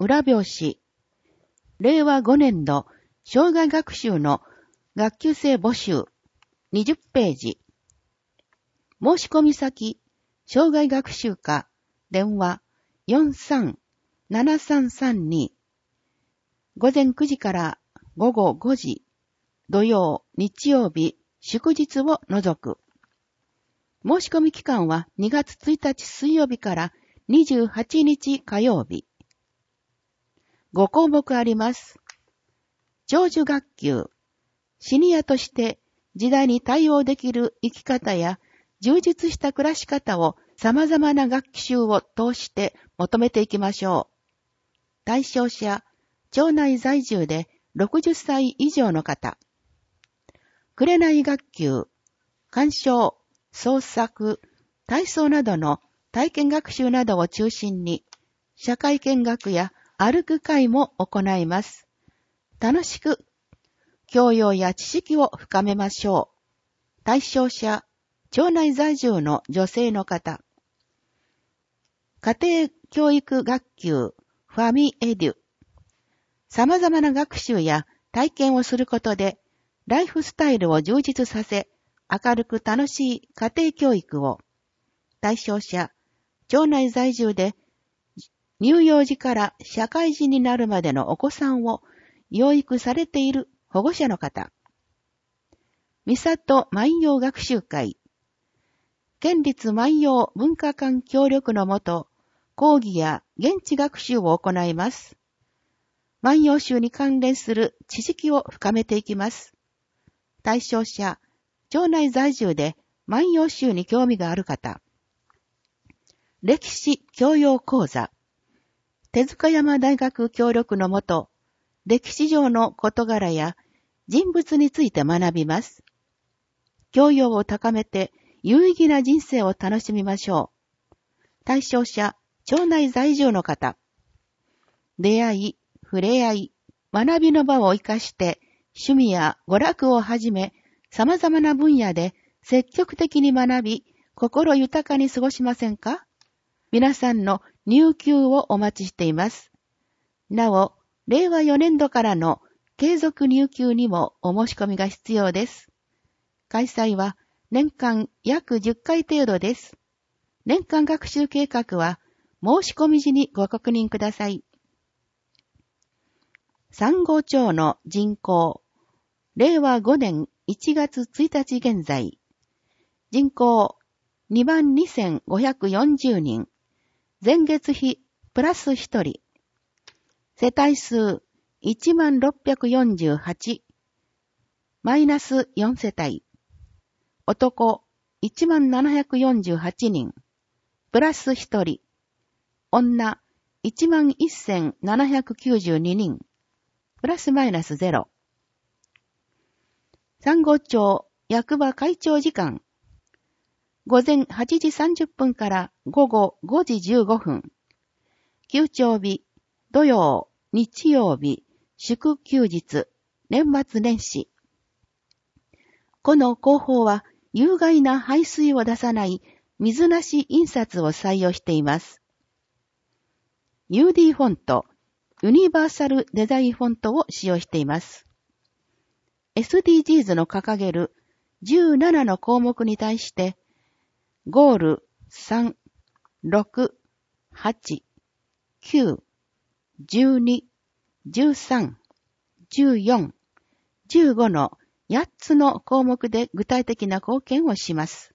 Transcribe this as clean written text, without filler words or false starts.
裏表紙。令和5年度、障害学習の学級生募集。20ページ。申し込み先、障害学習課、電話、43-7332。午前9時から午後5時、土曜、日曜日、祝日を除く。申し込み期間は2月1日水曜日から28日火曜日。5項目あります。長寿学級。シニアとして時代に対応できる生き方や充実した暮らし方を様々な学習を通して求めていきましょう。対象者、町内在住で60歳以上の方。紅学級。鑑賞、創作、体操などの体験学習などを中心に、社会見学や歩く会も行います。楽しく、教養や知識を深めましょう。対象者、町内在住の女性の方。家庭教育学級、ファミエデュ。様々な学習や体験をすることで、ライフスタイルを充実させ、明るく楽しい家庭教育を。対象者、町内在住で、乳幼児から社会人になるまでのお子さんを養育されている保護者の方。三郷万葉学習会。県立万葉文化館協力のもと、講義や現地学習を行います。万葉集に関連する知識を深めていきます。対象者、町内在住で万葉集に興味がある方。歴史教養講座。手塚山大学協力のもと、歴史上の事柄や人物について学びます。教養を高めて有意義な人生を楽しみましょう。対象者、町内在住の方。出会い、触れ合い、学びの場を生かして趣味や娯楽をはじめ、様々な分野で積極的に学び、心豊かに過ごしませんか？皆さんの入級をお待ちしています。なお、令和4年度からの継続入級にもお申し込みが必要です。開催は年間約10回程度です。年間学習計画は申し込み時にご確認ください。三郷町の人口。令和5年1月1日現在。人口22,540人。前月比プラス1人。世帯数1648。マイナス4世帯。男1748人。プラス1人。女11,792人。プラスマイナス0。三郷町役場会長時間。午前8時30分から午後5時15分。休庁日、土曜、日曜日、祝休日、年末年始。この広報は有害な排水を出さない水なし印刷を採用しています。UD フォント、ユニバーサルデザインフォントを使用しています。SDGs の掲げる17の項目に対して、ゴール3、6、8、9、12、13、14、15の8つの項目で具体的な貢献をします。